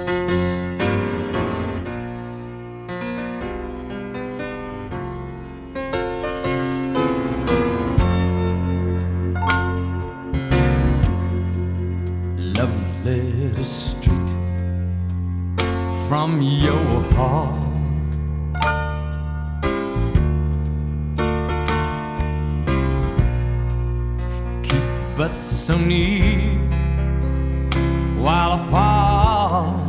Love letter straight from your heart. Keep us so near while apart.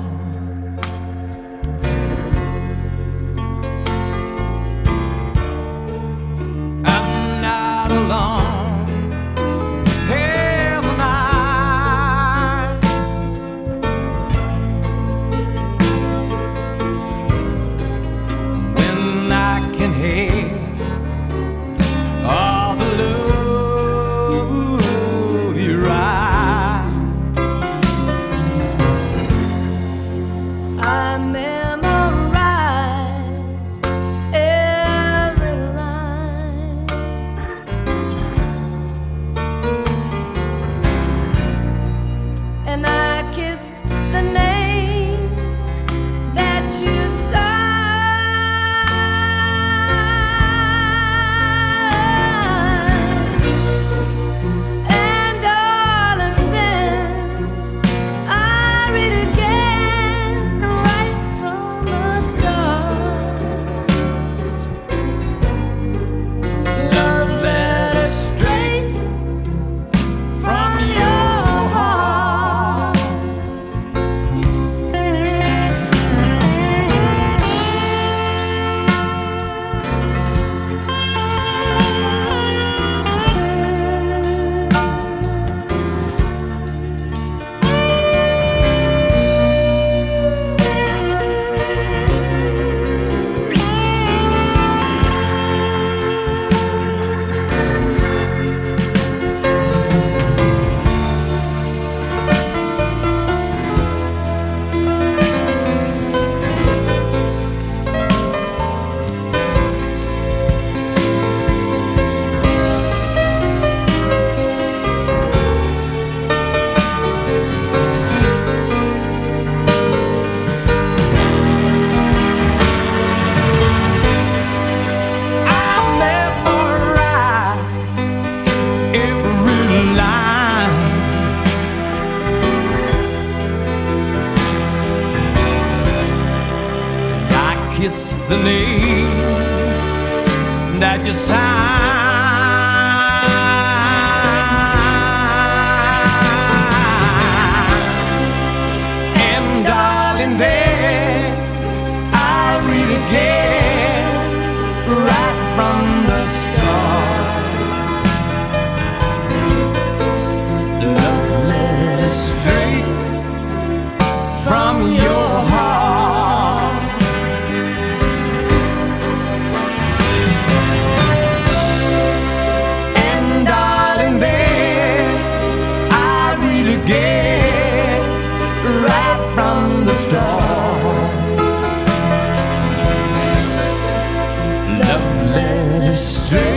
I'm not alone here tonight. When I can hear all the love you write, I memorize every line, and I kiss the name that you sign. And darling, then I read again right from the start. Love letter straight from your heart. Kiss the name that you sign. And darling, there I'll read again right from the start. Love letter straight from your heart. Again, right from the start. Love letter straight